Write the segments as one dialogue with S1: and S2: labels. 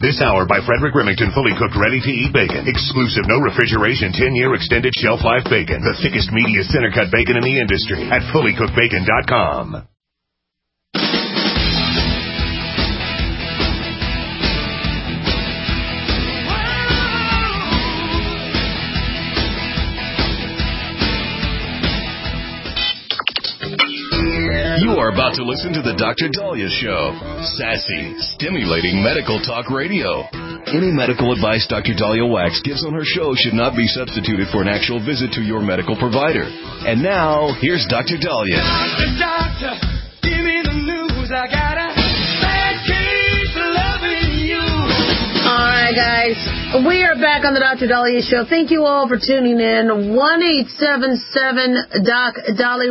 S1: This hour by Frederick Remington, fully cooked, ready-to-eat bacon. Exclusive, no refrigeration, 10-year extended shelf life bacon. The thickest, meatiest center-cut bacon in the industry at fullycookedbacon.com.
S2: You are about to listen to the Dr. Daliah Show. Sassy, stimulating medical talk radio. Any medical advice Dr. Daliah Wax gives on her show should not be substituted for an actual visit to your medical provider. And now, here's Dr. Daliah.
S3: Doctor, give me the news. I got a bad case of loving you.
S4: All right, guys. We are back on the Dr. Daliah Show. Thank you all for tuning in. 1-877-DOC-DALI,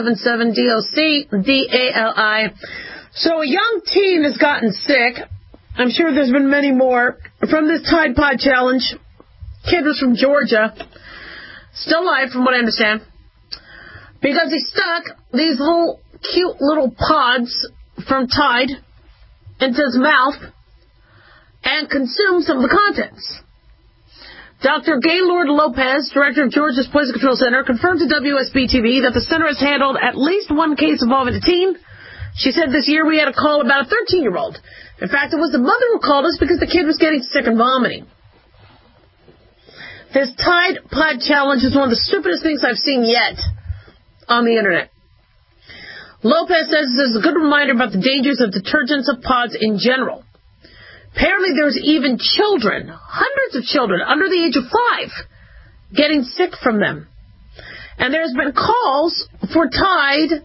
S4: 1-877-DOC-DALI. So a young teen has gotten sick. I'm sure there's been many more from this Tide Pod Challenge. Kid was from Georgia. Still alive, from what I understand. Because he stuck these little cute little pods from Tide into his mouth and consumed some of the contents. Dr. Gaylord Lopez, director of Georgia's Poison Control Center, confirmed to WSB-TV that the center has handled at least one case involving a teen. She said this year we had a call about a 13-year-old. In fact, it was the mother who called us because the kid was getting sick and vomiting. This Tide Pod Challenge is one of the stupidest things I've seen yet on the internet. Lopez says this is a good reminder about the dangers of detergents of pods in general. Apparently there's even children, hundreds of children under the age of 5, getting sick from them. And there's been calls for Tide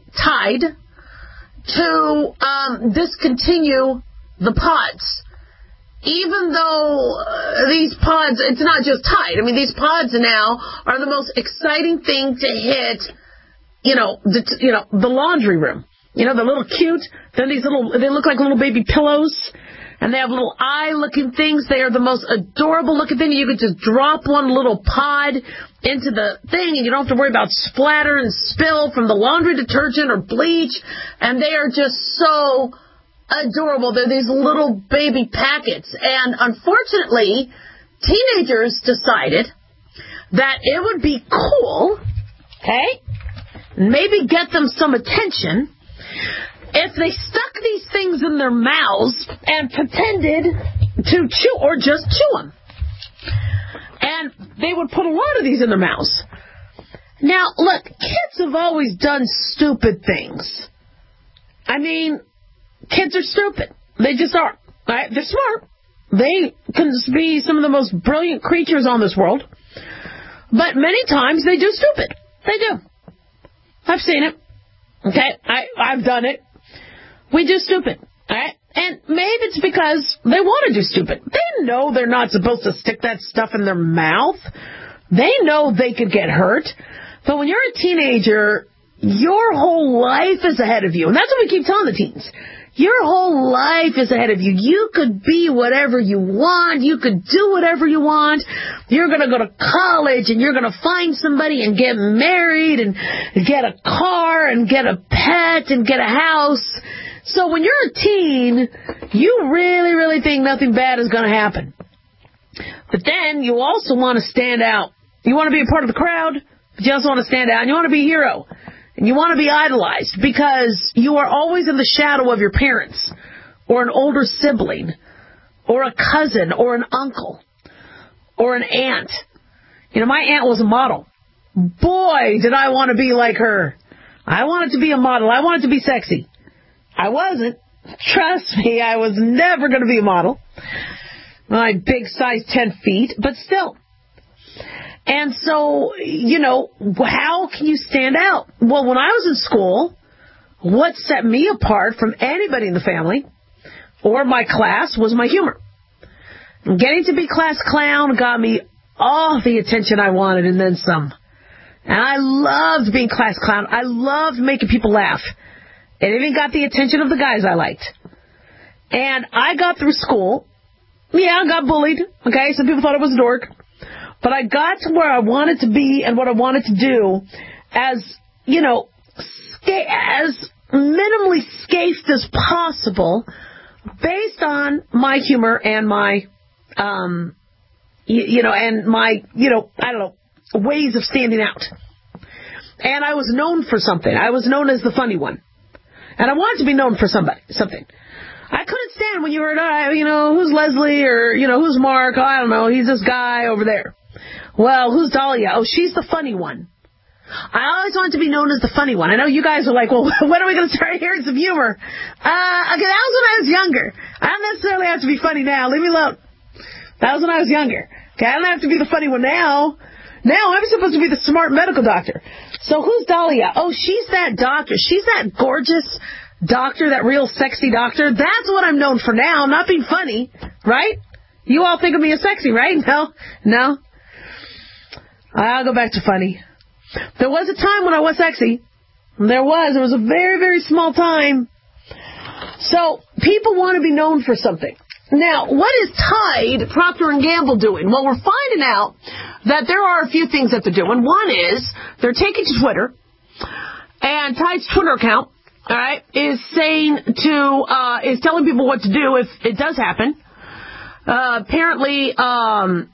S4: to discontinue the pods. Even though these pods, it's not just Tide. I mean, these pods now are the most exciting thing to hit, the laundry room. The little cute, then they look like little baby pillows. And they have little eye-looking things. They are the most adorable-looking thing. You could just drop one little pod into the thing, and you don't have to worry about splatter and spill from the laundry detergent or bleach. And they are just so adorable. They're these little baby packets. And unfortunately, teenagers decided that it would be cool, maybe get them some attention, if they stuck these things in their mouths and pretended to chew or just chew them. And they would put a lot of these in their mouths. Now, look, kids have always done stupid things. I mean, kids are stupid. They just are. Right? They're smart. They can be some of the most brilliant creatures on this world. But many times they do stupid. They do. I've seen it. Okay? I've done it. We do stupid, all right? And maybe it's because they want to do stupid. They know they're not supposed to stick that stuff in their mouth. They know they could get hurt. But when you're a teenager, your whole life is ahead of you. And that's what we keep telling the teens. Your whole life is ahead of you. You could be whatever you want. You could do whatever you want. You're going to go to college, and you're going to find somebody and get married and get a car and get a pet and get a house. So when you're a teen, you really, really think nothing bad is going to happen. But then you also want to stand out. You want to be a part of the crowd, but you also want to stand out. And you want to be a hero. And you want to be idolized because you are always in the shadow of your parents or an older sibling or a cousin or an uncle or an aunt. My aunt was a model. Boy, did I want to be like her. I wanted to be a model. I wanted to be sexy. I wasn't. Trust me, I was never going to be a model. My big size 10 feet, but still. And so, how can you stand out? Well, when I was in school, what set me apart from anybody in the family or my class was my humor. Getting to be class clown got me all the attention I wanted and then some. And I loved being class clown. I loved making people laugh. It even got the attention of the guys I liked. And I got through school. Yeah, I got bullied. Okay, some people thought I was a dork. But I got to where I wanted to be and what I wanted to do as, as minimally scathed as possible based on my humor and my, and my, I don't know, ways of standing out. And I was known for something. I was known as the funny one. And I wanted to be known for something. I couldn't stand when you heard, who's Leslie or, who's Mark? Oh, I don't know. He's this guy over there. Well, who's Dahlia? Oh, she's the funny one. I always wanted to be known as the funny one. I know you guys are like, well, when are we going to start hearing some humor? Okay, that was when I was younger. I don't necessarily have to be funny now. Leave me alone. That was when I was younger. Okay, I don't have to be the funny one now. Now I'm supposed to be the smart medical doctor. So who's Dahlia? Oh, she's that doctor. She's that gorgeous doctor, that real sexy doctor. That's what I'm known for now. I'm not being funny, right? You all think of me as sexy, right? No. I'll go back to funny. There was a time when I was sexy. There was a very, very small time. So people want to be known for something. Now, what is Tide, Procter & Gamble doing? Well, we're finding out that there are a few things that they're doing. One is they're taking to Twitter, and Tide's Twitter account, all right, is telling people what to do if it does happen. Apparently, on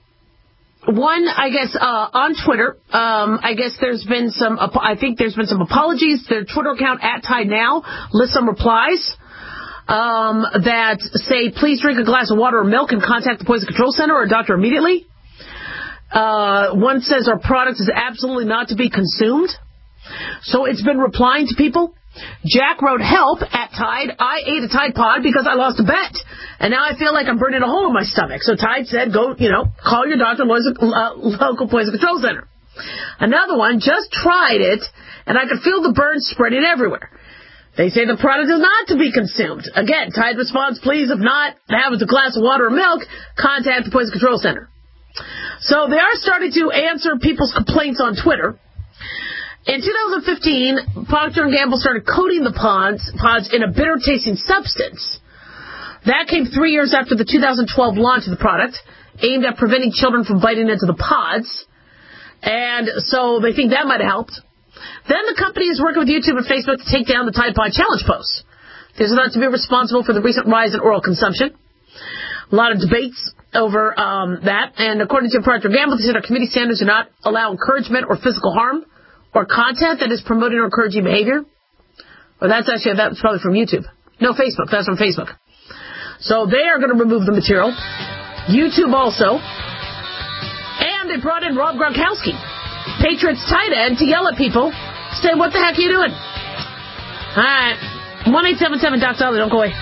S4: Twitter, I guess there's been some apologies. Their Twitter account @TideNow lists some replies that say, please drink a glass of water or milk and contact the Poison Control Center or a doctor immediately. One says our product is absolutely not to be consumed. So it's been replying to people. Jack wrote, help at Tide. I ate a Tide Pod because I lost a bet. And now I feel like I'm burning a hole in my stomach. So Tide said, go, call your doctor, local Poison Control Center. Another one just tried it, and I could feel the burns spreading everywhere. They say the product is not to be consumed. Again, Tide responds, please, if not, have a glass of water or milk, contact the Poison Control Center. So they are starting to answer people's complaints on Twitter. In 2015, Procter & Gamble started coating the pods in a bitter-tasting substance. That came 3 years after the 2012 launch of the product, aimed at preventing children from biting into the pods. And so they think that might have helped. Then the company is working with YouTube and Facebook to take down the Tide Pod Challenge posts. This is not to be responsible for the recent rise in oral consumption. A lot of debates over that. And according to Procter & Gamble, they said our committee standards do not allow encouragement or physical harm or content that is promoting or encouraging behavior. Well, that's probably from YouTube. No, Facebook. That's from Facebook. So they are going to remove the material. YouTube also. And they brought in Rob Gronkowski, Patriots tight end, to yell at people, say, what the heck are you doing? All right. 1-877-DOC-DOLLAR. Don't go away.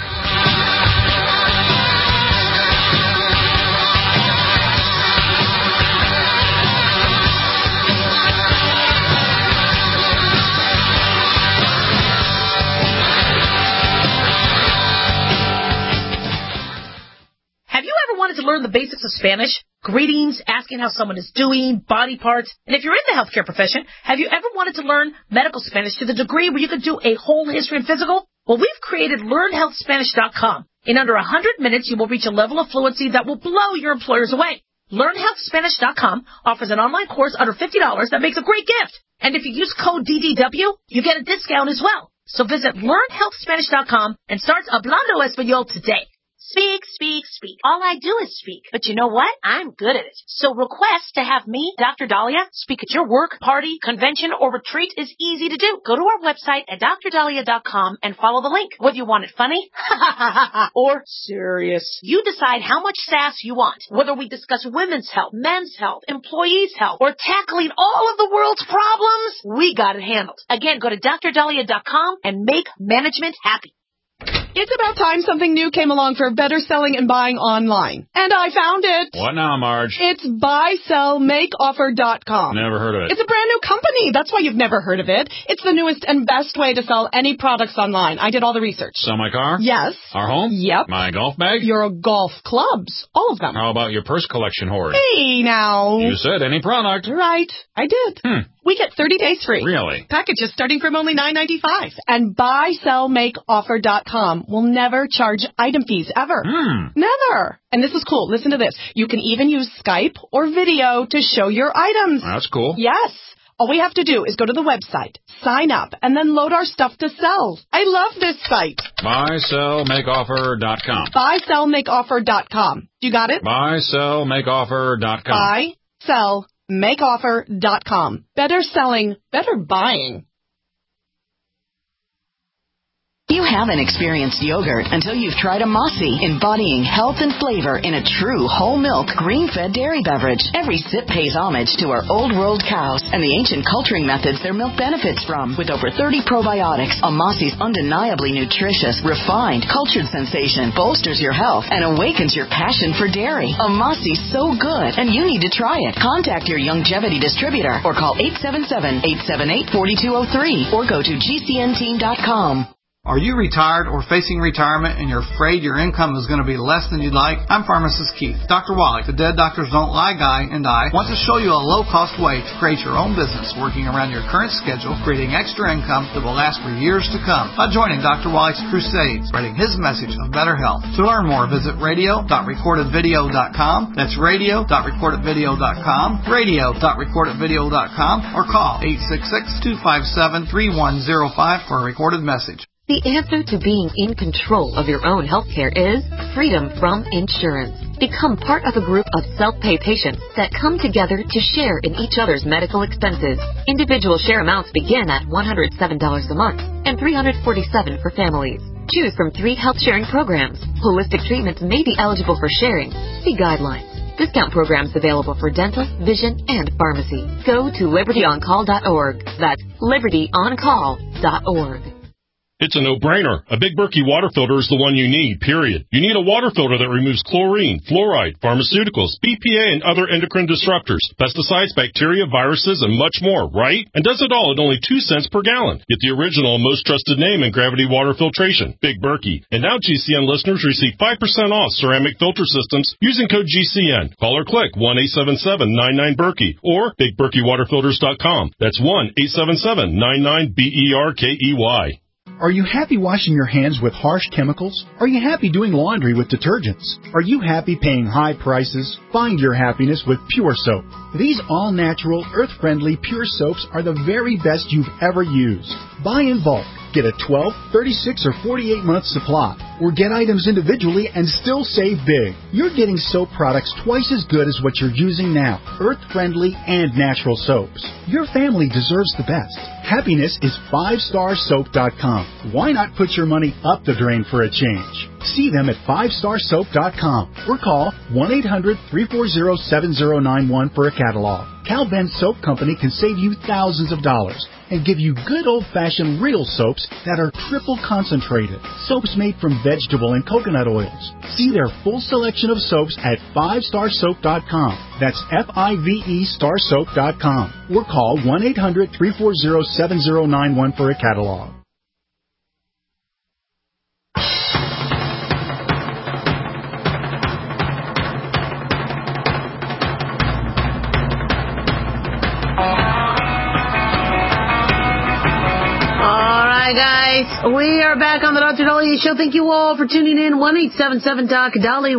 S4: Have you ever wanted to learn the basics of Spanish? Greetings, asking how someone is doing, body parts. And if you're in the healthcare profession, have you ever wanted to learn medical Spanish to the degree where you could do a whole history and physical? Well, we've created LearnHealthSpanish.com. In under 100 minutes, you will reach a level of fluency that will blow your employers away. LearnHealthSpanish.com offers an online course under $50 that makes a great gift. And if you use code DDW, you get a discount as well. So visit LearnHealthSpanish.com and start Hablando Español today. Speak, speak, speak. All I do is speak. But you know what? I'm good at it. So request to have me, Dr. Dahlia, speak at your work, party, convention, or retreat is easy to do. Go to our website at drdahlia.com and follow the link. Whether you want it funny or serious, you decide how much sass you want. Whether we discuss women's health, men's health, employees' health, or tackling all of the world's problems, we got it handled. Again, go to drdahlia.com and make management happy.
S5: It's about time something new came along for better selling and buying online. And I found it.
S6: What now, Marge?
S5: It's buysellmakeoffer.com.
S6: Never heard of it.
S5: It's a brand new company. That's why you've never heard of it. It's the newest and best way to sell any products online. I did all the research.
S6: Sell my car?
S5: Yes.
S6: Our home?
S5: Yep.
S6: My golf bag?
S5: Your golf clubs. All of them.
S6: How about your purse collection hoard?
S5: Hey, now.
S6: You said any product.
S5: Right. I did. We get 30 days free.
S6: Really?
S5: Packages starting from only $9.95. And buysellmakeoffer.com will never charge item fees, ever. Never. And this is cool. Listen to this. You can even use Skype or video to show your items.
S6: That's cool.
S5: Yes. All we have to do is go to the website, sign up, and then load our stuff to sell. I love this site.
S6: BuySellMakeOffer.com.
S5: BuySellMakeOffer.com. You got it?
S6: BuySellMakeOffer.com.
S5: BuySellMakeOffer.com. Better selling, better buying.
S7: You haven't experienced yogurt until you've tried a Mossy, embodying health and flavor in a true whole milk, green-fed dairy beverage. Every sip pays homage to our old world cows and the ancient culturing methods their milk benefits from. With over 30 probiotics, a Mossy's undeniably nutritious, refined, cultured sensation bolsters your health and awakens your passion for dairy. A Mossy's so good, and you need to try it. Contact your Youngevity distributor or call 877-878-4203 or go to gcnteam.com.
S8: Are you retired or facing retirement and you're afraid your income is going to be less than you'd like? I'm Pharmacist Keith. Dr. Wallach, the Dead Doctors Don't Lie guy, and I want to show you a low-cost way to create your own business working around your current schedule, creating extra income that will last for years to come by joining Dr. Wallach's crusade, spreading his message of better health. To learn more, visit radio.recordedvideo.com. That's radio.recordedvideo.com, radio.recordedvideo.com, or call 866-257-3105 for a recorded message.
S9: The answer to being in control of your own healthcare is freedom from insurance. Become part of a group of self-pay patients that come together to share in each other's medical expenses. Individual share amounts begin at $107 a month and $347 for families. Choose from 3 health-sharing programs. Holistic treatments may be eligible for sharing. See guidelines. Discount programs available for dental, vision, and pharmacy. Go to libertyoncall.org. That's libertyoncall.org.
S10: It's a no-brainer. A Big Berkey water filter is the one you need, period. You need a water filter that removes chlorine, fluoride, pharmaceuticals, BPA, and other endocrine disruptors, pesticides, bacteria, viruses, and much more, right? And does it all at only 2 cents per gallon. Get the original and most trusted name in gravity water filtration, Big Berkey. And now GCN listeners receive 5% off ceramic filter systems using code GCN. Call or click 1-877-99-BERKEY or BigBerkeyWaterFilters.com. That's 1-877-99-BERKEY.
S11: Are you happy washing your hands with harsh chemicals? Are you happy doing laundry with detergents? Are you happy paying high prices? Find your happiness with Pure Soap. These all-natural, earth-friendly Pure Soaps are the very best you've ever used. Buy in bulk. Get a 12, 36, or 48-month supply. Or get items individually and still save big. You're getting soap products twice as good as what you're using now. Earth-friendly and natural soaps. Your family deserves the best. Happiness is 5starsoap.com. Why not put your money up the drain for a change? See them at 5starsoap.com or call 1-800-340-7091 for a catalog. Cal Ben Soap Company can save you thousands of dollars and give you good old-fashioned real soaps that are triple concentrated. Soaps made from vegetable and coconut oils. See their full selection of soaps at 5starsoap.com. That's F-I-V-E starsoap.com. Or call 1-800-340-7091 for a catalog.
S4: Guys, we are back on the Dr. Dahlia Show. Thank you all for tuning in. 1-877-DOC-DALI,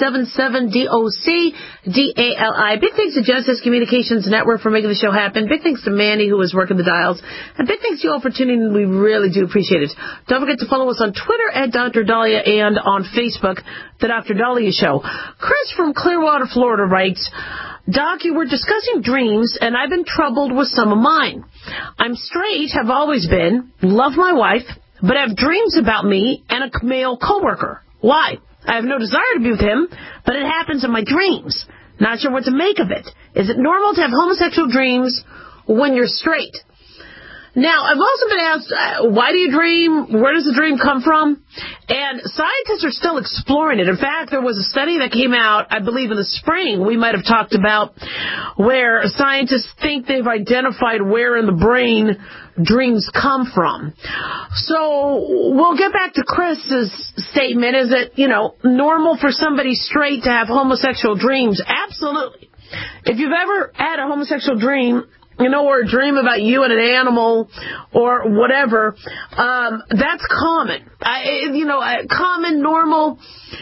S4: 1-877-DOC-DALI. Big thanks to Genesis Communications Network for making the show happen. Big thanks to Manny, who was working the dials. And big thanks to you all for tuning in. We really do appreciate it. Don't forget to follow us on Twitter at Dr. Dahlia and on Facebook, The Dr. Dahlia Show. Chris from Clearwater, Florida writes, Doc, you were discussing dreams, and I've been troubled with some of mine. I'm straight, have always been, love my wife, but have dreams about me and a male coworker. Why? I have no desire to be with him, but it happens in my dreams. Not sure what to make of it. Is it normal to have homosexual dreams when you're straight? Now, I've also been asked, why do you dream? Where does the dream come from? And scientists are still exploring it. In fact, there was a study that came out, I believe in the spring, we might have talked about, where scientists think they've identified where in the brain dreams come from. So we'll get back to Chris's statement. Is it, normal for somebody straight to have homosexual dreams? Absolutely. If you've ever had a homosexual dream, or a dream about you and an animal or whatever, that's common. Common, normal.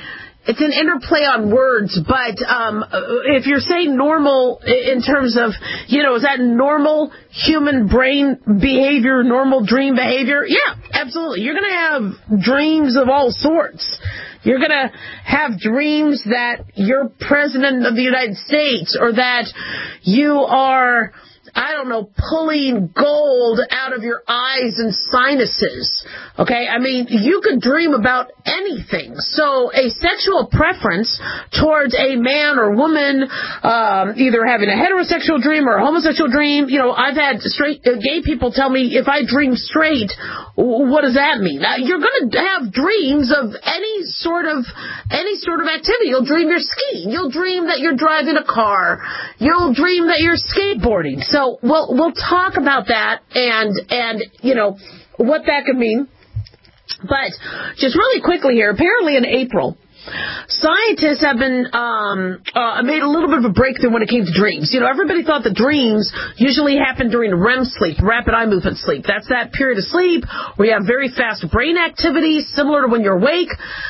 S4: it's an interplay on words, but if you're saying normal in terms of, is that normal human brain behavior, normal dream behavior? Yeah, absolutely. You're going to have dreams of all sorts. You're going to have dreams that you're president of the United States, or that you are, pulling gold out of your eyes and sinuses. Okay? I mean, you could dream about anything. So a sexual preference towards a man or woman, either having a heterosexual dream or a homosexual dream, I've had gay people tell me, if I dream straight, what does that mean? You're going to have dreams of any sort of activity. You'll dream you're skiing. You'll dream that you're driving a car. You'll dream that you're skateboarding. So we'll talk about that and what that could mean. But just really quickly here, apparently in April, scientists have been made a little bit of a breakthrough when it came to dreams. Everybody thought that dreams usually happen during REM sleep, rapid eye movement sleep. That's that period of sleep where you have very fast brain activity, similar to when you're awake.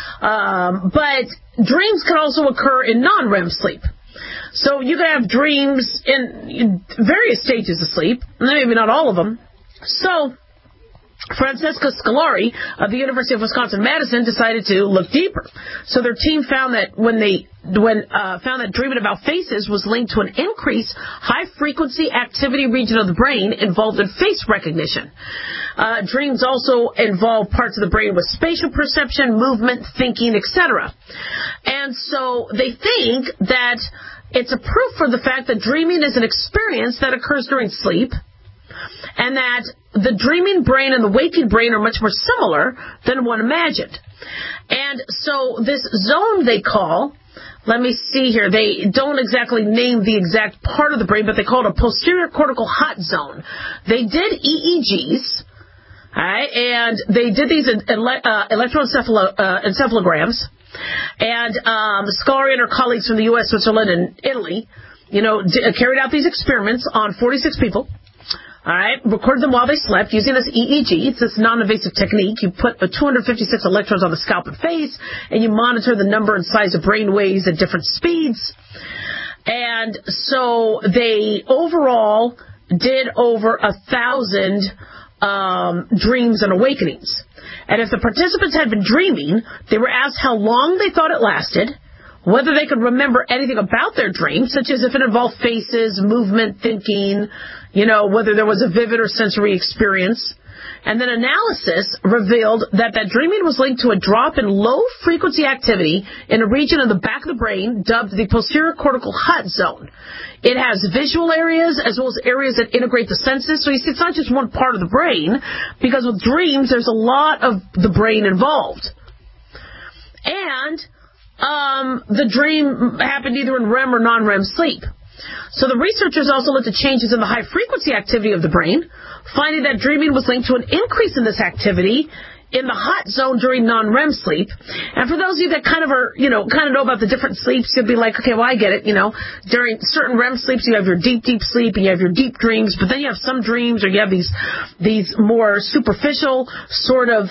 S4: But dreams can also occur in non-REM sleep. So you can have dreams in various stages of sleep, maybe not all of them. So Francesca Scolari of the University of Wisconsin-Madison decided to look deeper. So their team found that found that dreaming about faces was linked to an increased high-frequency activity region of the brain involved in face recognition. Dreams also involve parts of the brain with spatial perception, movement, thinking, etc. And so they think that it's a proof for the fact that dreaming is an experience that occurs during sleep, and that the dreaming brain and the waking brain are much more similar than one imagined. And so this zone they call, let me see here, they don't exactly name the exact part of the brain, but they call it a posterior cortical hot zone. They did EEGs, right, and they did these electroencephalograms, and Scolari and her colleagues from the U.S., Switzerland, and Italy, carried out these experiments on 46 people. All right, recorded them while they slept using this EEG. It's this non-invasive technique. You put 256 electrodes on the scalp and face, and you monitor the number and size of brain waves at different speeds. And so they overall did over 1,000 dreams and awakenings. And if the participants had been dreaming, they were asked how long they thought it lasted, whether they could remember anything about their dream, such as if it involved faces, movement, thinking, whether there was a vivid or sensory experience. And then analysis revealed that dreaming was linked to a drop in low-frequency activity in a region in the back of the brain dubbed the posterior cortical hut zone. It has visual areas as well as areas that integrate the senses. So you see, it's not just one part of the brain, because with dreams, there's a lot of the brain involved. And the dream happened either in REM or non-REM sleep. So the researchers also looked at changes in the high-frequency activity of the brain, finding that dreaming was linked to an increase in this activity in the hot zone during non-REM sleep. And for those of you that kind of know about the different sleeps, you'll be like, okay, well, I get it. During certain REM sleeps, you have your deep, deep sleep, and you have your deep dreams, but then you have some dreams, or you have these more superficial sort of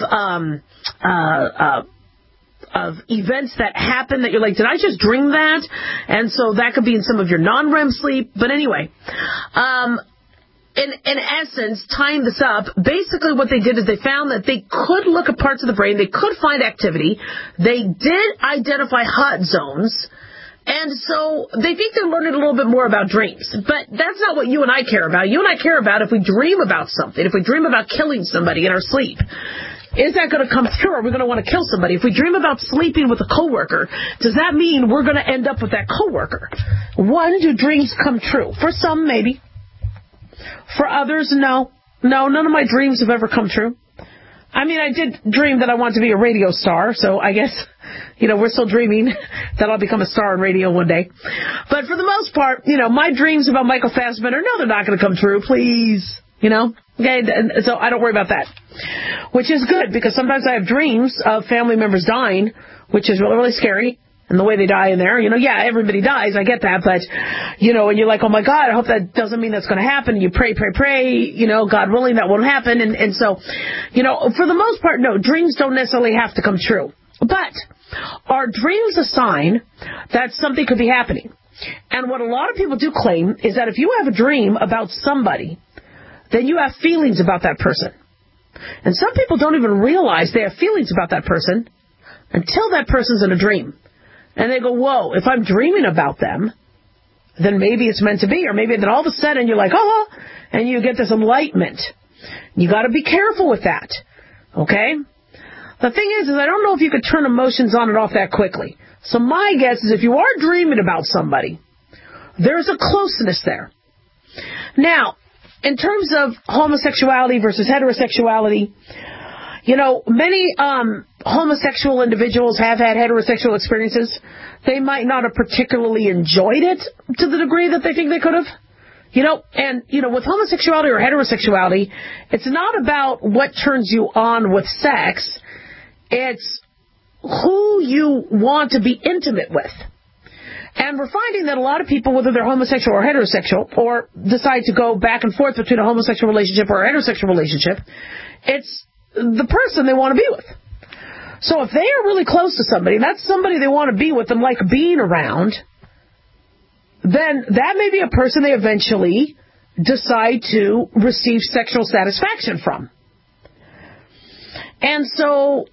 S4: events that happen that you're like, did I just dream that? And so that could be in some of your non-REM sleep. But anyway, in essence, tying this up, basically what they did is they found that they could look at parts of the brain, they could find activity, they did identify hot zones, and so they think they're learning a little bit more about dreams. But that's not what you and I care about. You and I care about if we dream about something, if we dream about killing somebody in our sleep. Is that going to come true? Are we going to want to kill somebody? If we dream about sleeping with a coworker, does that mean we're going to end up with that coworker? One, do dreams come true? For some, maybe. For others, no. No, none of my dreams have ever come true. I mean, I did dream that I wanted to be a radio star, so I guess, we're still dreaming that I'll become a star on radio one day. But for the most part, my dreams about Michael Fassbender, no, they're not going to come true, please. Okay, so I don't worry about that. Which is good, because sometimes I have dreams of family members dying, which is really, really scary. And the way they die in there, yeah, everybody dies, I get that, but, and you're like, oh my God, I hope that doesn't mean that's going to happen. You pray, God willing, that won't happen. And so, for the most part, no, dreams don't necessarily have to come true. But are dreams a sign that something could be happening? And what a lot of people do claim is that if you have a dream about somebody, then you have feelings about that person. And some people don't even realize they have feelings about that person until that person's in a dream. And they go, whoa, if I'm dreaming about them, then maybe it's meant to be. Or maybe then all of a sudden you're like, oh, and you get this enlightenment. You got to be careful with that. Okay? The thing is I don't know if you could turn emotions on and off that quickly. So my guess is if you are dreaming about somebody, there's a closeness there. Now, in terms of homosexuality versus heterosexuality, many homosexual individuals have had heterosexual experiences. They might not have particularly enjoyed it to the degree that they think they could have. With homosexuality or heterosexuality, it's not about what turns you on with sex. It's who you want to be intimate with. And we're finding that a lot of people, whether they're homosexual or heterosexual, or decide to go back and forth between a homosexual relationship or a heterosexual relationship, it's the person they want to be with. So if they are really close to somebody, and that's somebody they want to be with and like being around, then that may be a person they eventually decide to receive sexual satisfaction from. And so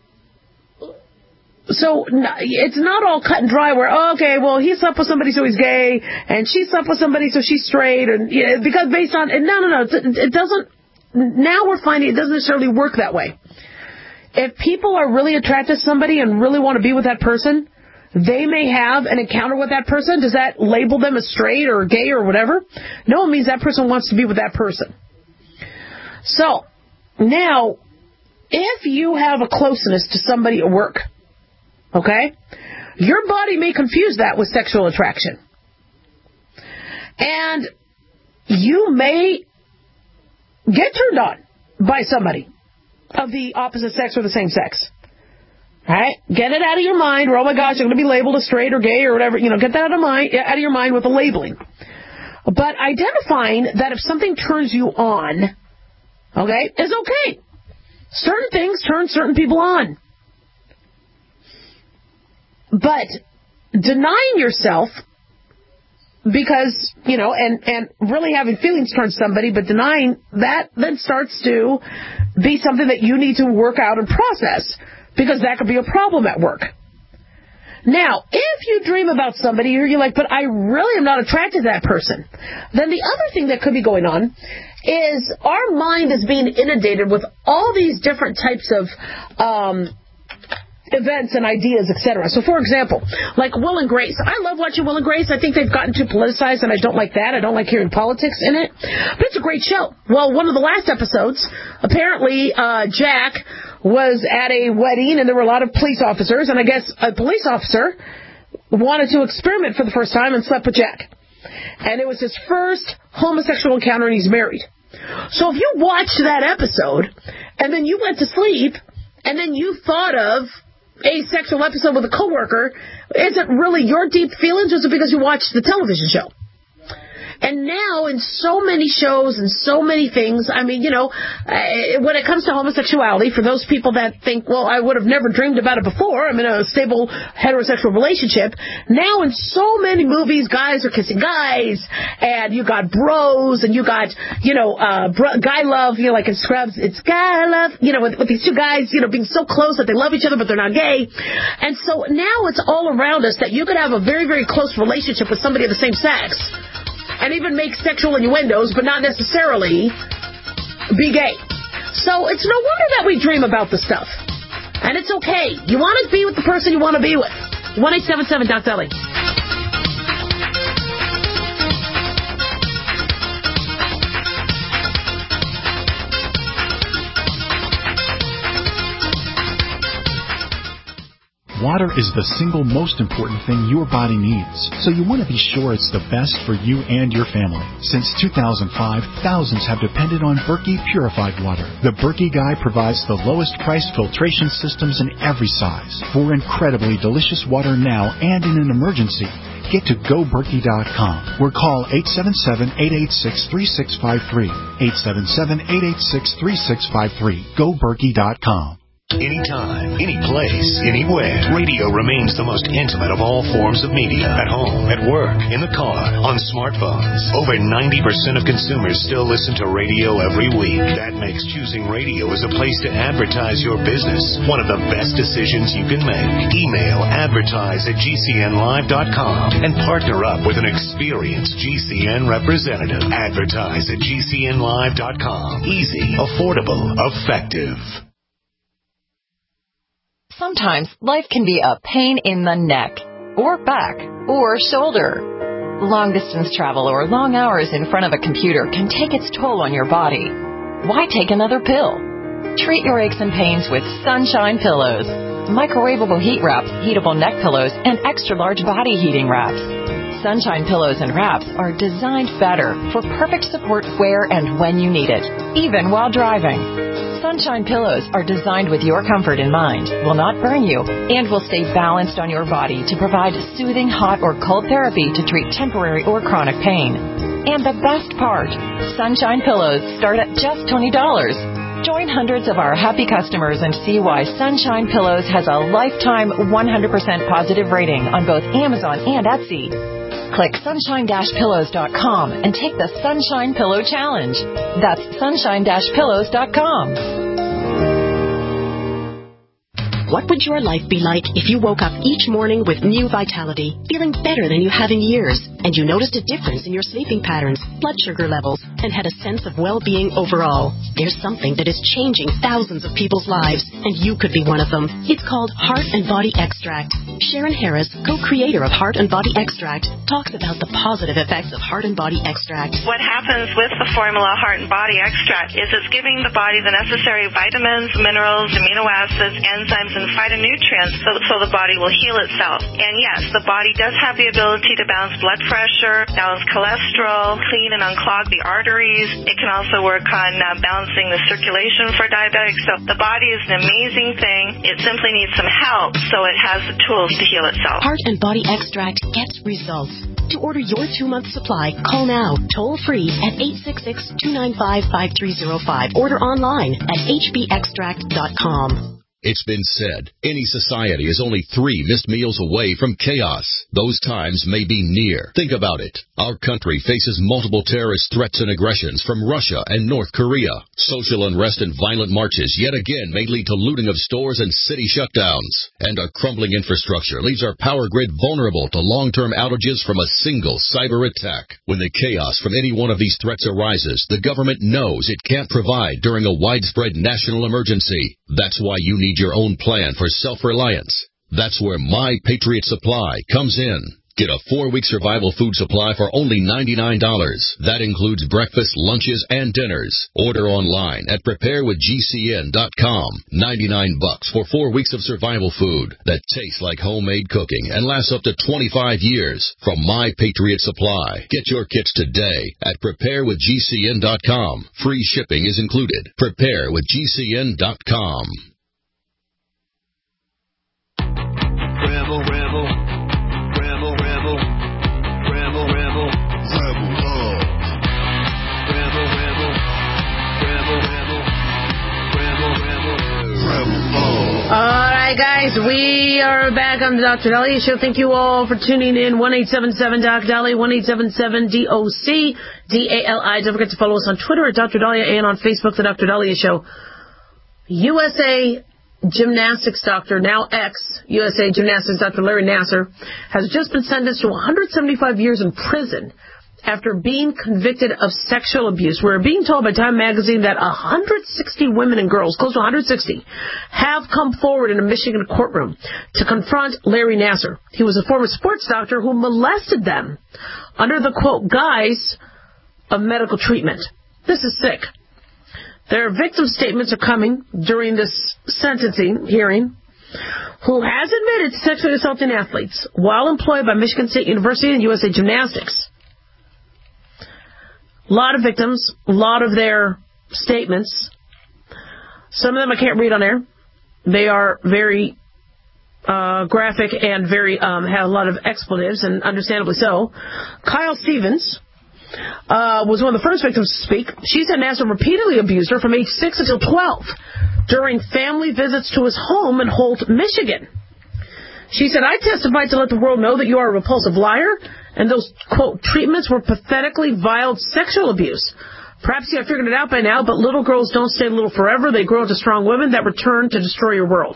S4: it's not all cut and dry where, he slept with somebody so he's gay, and she slept with somebody so she's straight, and because based on, no, it doesn't, now we're finding it doesn't necessarily work that way. If people are really attracted to somebody and really want to be with that person, they may have an encounter with that person. Does that label them as straight or gay or whatever? No, it means that person wants to be with that person. So, now, if you have a closeness to somebody at work, okay, your body may confuse that with sexual attraction. And you may get turned on by somebody of the opposite sex or the same sex. All right? Get it out of your mind, or, oh my gosh, you're going to be labeled as straight or gay or whatever. Get that out of your mind with the labeling. But identifying that if something turns you on, okay, is okay. Certain things turn certain people on. But denying yourself because, and really having feelings towards somebody, but denying that then starts to be something that you need to work out and process, because that could be a problem at work. Now, if you dream about somebody, you're like, but I really am not attracted to that person, then the other thing that could be going on is our mind is being inundated with all these different types of events and ideas, etc. So, for example, like Will and Grace. I love watching Will and Grace. I think they've gotten too politicized, and I don't like that. I don't like hearing politics in it. But it's a great show. Well, one of the last episodes, apparently Jack was at a wedding, and there were a lot of police officers, and I guess a police officer wanted to experiment for the first time and slept with Jack. And it was his first homosexual encounter, and he's married. So if you watched that episode, and then you went to sleep, and then you thought of a sexual episode with a coworker, is it really your deep feelings, or is it because you watched the television show? And now, in so many shows and so many things, I mean, when it comes to homosexuality, for those people that think, well, I would have never dreamed about it before, I'm in a stable heterosexual relationship, now in so many movies, guys are kissing guys, and you got bros, and you got, guy love, like in Scrubs, it's guy love, with these two guys, being so close that they love each other, but they're not gay. And so now it's all around us that you could have a very, very close relationship with somebody of the same sex, and even make sexual innuendos, but not necessarily be gay. So it's no wonder that we dream about this stuff. And it's okay. You want to be with the person you want to be with. 1-877-DOC-BELLY.
S11: Water is the single most important thing your body needs, so you want to be sure it's the best for you and your family. Since 2005, thousands have depended on Berkey purified water. The Berkey Guy provides the lowest price filtration systems in every size. For incredibly delicious water now and in an emergency, get to GoBerkey.com or call 877-886-3653. 877-886-3653. GoBerkey.com.
S1: Anytime, any place, anywhere. Radio remains the most intimate of all forms of media. At home, at work, in the car, on smartphones. Over 90% of consumers still listen to radio every week. That makes choosing radio as a place to advertise your business one of the best decisions you can make. Email advertise@gcnlive.com and partner up with an experienced GCN representative. Advertise@gcnlive.com. Easy, affordable, effective.
S12: Sometimes life can be a pain in the neck, or back, or shoulder. Long-distance travel or long hours in front of a computer can take its toll on your body. Why take another pill? Treat your aches and pains with Sunshine Pillows. Microwavable heat wraps, heatable neck pillows, and extra-large body heating wraps. Sunshine Pillows and wraps are designed better for perfect support where and when you need it, even while driving. Sunshine Pillows are designed with your comfort in mind, will not burn you, and will stay balanced on your body to provide soothing hot or cold therapy to treat temporary or chronic pain. And the best part, Sunshine Pillows start at just $20. Join hundreds of our happy customers and see why Sunshine Pillows has a lifetime 100% positive rating on both Amazon and Etsy. Click sunshine-pillows.com and take the Sunshine Pillow Challenge. That's sunshine-pillows.com.
S13: What would your life be like if you woke up each morning with new vitality, feeling better than you have in years, and you noticed a difference in your sleeping patterns, blood sugar levels, and had a sense of well-being overall? There's something that is changing thousands of people's lives, and you could be one of them. It's called Heart and Body Extract. Sharon Harris, co-creator of Heart and Body Extract, talks about the positive effects of Heart and Body Extract.
S14: What happens with the formula Heart and Body Extract is it's giving the body the necessary vitamins, minerals, amino acids, enzymes, and phytonutrients so the body will heal itself. And yes, the body does have the ability to balance blood pressure, balance cholesterol, clean and unclog the arteries. It can also work on balancing the circulation for diabetics. So the body is an amazing thing. It simply needs some help so it has the tools to heal itself.
S13: Heart and Body Extract gets results. To order your 2-month supply, call now, toll free at 866-295-5305. Order online at hbextract.com.
S2: It's been said, any society is only 3 missed meals away from chaos. Those times may be near. Think about it. Our country faces multiple terrorist threats and aggressions from Russia and North Korea. Social unrest and violent marches yet again may lead to looting of stores and city shutdowns. And a crumbling infrastructure leaves our power grid vulnerable to long-term outages from a single cyber attack. When the chaos from any one of these threats arises, the government knows it can't provide during a widespread national emergency. That's why you need your own plan for self-reliance. That's where My Patriot Supply comes in. Get a 4-week survival food supply for only $99. That includes breakfast, lunches, and dinners. Order online at preparewithgcn.com. $99 for 4 weeks of survival food that tastes like homemade cooking and lasts up to 25 years. From My Patriot Supply. Get your kits today at preparewithgcn.com. Free shipping is included. Preparewithgcn.com.
S3: Rebel, rebel, rebel, rebel, rebel, rebel, rebel love. Rebel, rebel, rebel, rebel, rebel, rebel, rebel love.
S4: All right, guys, we are back on the Dr. Dahlia Show. Thank you all for tuning in. 1-877-DOC-DALI, 1-877-DOC-DALI. Don't forget to follow us on Twitter at Dr. Dahlia and on Facebook, The Dr. Dahlia Show. USA Gymnastics doctor, now ex-USA Gymnastics Dr. Larry Nassar, has just been sentenced to 175 years in prison after being convicted of sexual abuse. We're being told by Time Magazine that 160 women and girls, close to 160, have come forward in a Michigan courtroom to confront Larry Nassar. He was a former sports doctor who molested them under the, quote, guise of medical treatment. This is sick. Their victim statements are coming during this sentencing hearing, who has admitted to sexually assaulting athletes while employed by Michigan State University and USA Gymnastics. A lot of victims, a lot of their statements. Some of them I can't read on air. They are very graphic and very have a lot of expletives, and understandably so. Kyle Stevens was one of the first victims to speak. She said Nassar repeatedly abused her from age 6 until 12. during family visits to his home in Holt, Michigan. She said, I testified to let the world know that you are a repulsive liar, and those, quote, treatments were pathetically vile sexual abuse. Perhaps you have figured it out by now, but little girls don't stay little forever. They grow into strong women that return to destroy your world.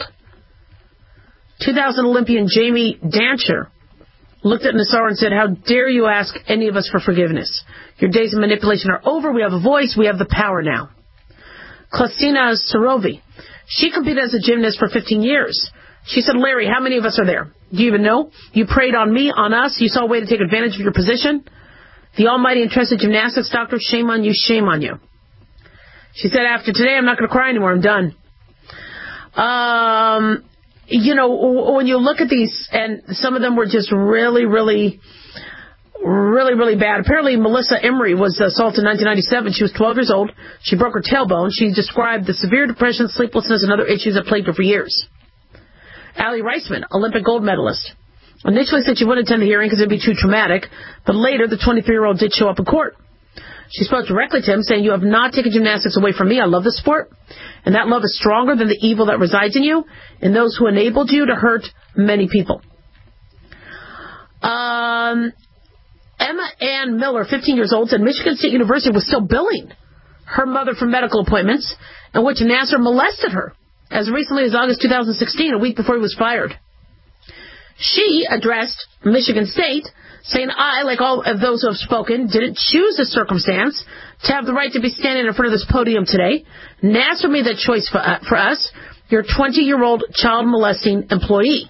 S4: 2000 Olympian Jamie Dancher looked at Nassar and said, how dare you ask any of us for forgiveness? Your days of manipulation are over. We have a voice. We have the power now. Klasina Sorovi. She competed as a gymnast for 15 years. She said, Larry, how many of us are there? Do you even know? You preyed on me, on us. You saw a way to take advantage of your position. The almighty and trusted gymnastics doctor, shame on you, shame on you. She said, after today, I'm not going to cry anymore. I'm done. When you look at these, and some of them were just really, really bad. Apparently, Melissa Emery was assaulted in 1997. She was 12 years old. She broke her tailbone. She described the severe depression, sleeplessness, and other issues that plagued her for years. Allie Reisman, Olympic gold medalist. Initially said she wouldn't attend the hearing because it would be too traumatic, but later the 23-year-old did show up in court. She spoke directly to him, saying, you have not taken gymnastics away from me. I love the sport, and that love is stronger than the evil that resides in you and those who enabled you to hurt many people. Emma Ann Miller, 15 years old, said Michigan State University was still billing her mother for medical appointments in which Nassar molested her as recently as August 2016, a week before he was fired. She addressed Michigan State, saying, I, like all of those who have spoken, didn't choose this circumstance to have the right to be standing in front of this podium today. Nassar made that choice for us, your 20-year-old child molesting employee.